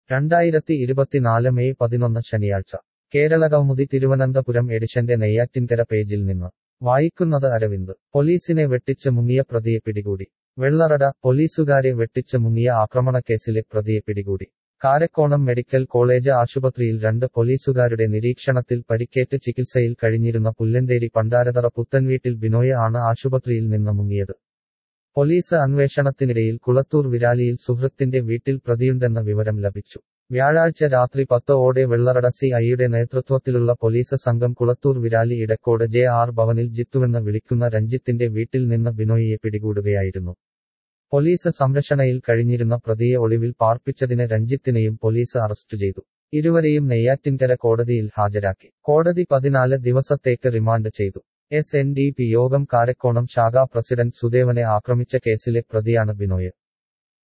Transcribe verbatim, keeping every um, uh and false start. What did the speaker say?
രണ്ടായിരത്തി ഇരുപത്തിനാല് മെയ് പതിനൊന്ന് ശനിയാഴ്ച കേരളകൗമുദി തിരുവനന്തപുരം എഡിഷന്റെ നെയ്യാറ്റിൻകര പേജിൽ നിന്ന് വായിക്കുന്നത് അരവിന്ദ് പോലീസിനെ വെട്ടിച്ച് മുങ്ങിയ പ്രതിയെ പിടികൂടി വെള്ളറട പോലീസുകാരെ വെട്ടിച്ച് മുങ്ങിയ ആക്രമണക്കേസിലെ പ്രതിയെ പിടികൂടി കാരക്കോണം മെഡിക്കൽ കോളേജ് ആശുപത്രിയിൽ രണ്ട് പോലീസുകാരുടെ നിരീക്ഷണത്തിൽ പരിക്കേറ്റ് ചികിത്സയിൽ കഴിഞ്ഞിരുന്ന പുല്ലന്തേരി പണ്ടാരതറ പുത്തൻവീട്ടിൽ ബിനോയ് ആണ് ആശുപത്രിയിൽ നിന്ന് മുങ്ങിയത് പോലീസ് അന്വേഷണത്തിനിടയിൽ കുളത്തൂർ വിരാലിയിൽ സുഹൃത്തിന്റെ വീട്ടിൽ പ്രതിയുണ്ടെന്ന വിവരം ലഭിച്ചു വ്യാഴാഴ്ച രാത്രി പത്ത് ഓടെ വെള്ളറട സി ഐയുടെ നേതൃത്വത്തിലുള്ള പോലീസ് സംഘം കുളത്തൂർ വിരാലി ഇടക്കോട് ജെ ആർ ഭവനിൽ ജിത്തുവെന്ന് വിളിക്കുന്ന രഞ്ജിത്തിന്റെ വീട്ടിൽ നിന്ന് ബിനോയിയെ പിടികൂടുകയായിരുന്നു പോലീസ് സംരക്ഷണയിൽ കഴിഞ്ഞിരുന്ന പ്രതിയെ ഒളിവിൽ പാർപ്പിച്ചതിന് രഞ്ജിത്തിനെയും പോലീസ് അറസ്റ്റ് ചെയ്തു ഇരുവരെയും നെയ്യാറ്റിൻകര കോടതിയിൽ ഹാജരാക്കി കോടതി പതിനാല് ദിവസത്തേക്ക് റിമാൻഡ് ചെയ്തു എസ് എൻ ഡി പി യോഗം കാരക്കോണം ശാഖാ പ്രസിഡന്റ് സുദേവനെ ആക്രമിച്ച കേസിലെ പ്രതിയാണ് ബിനോയ്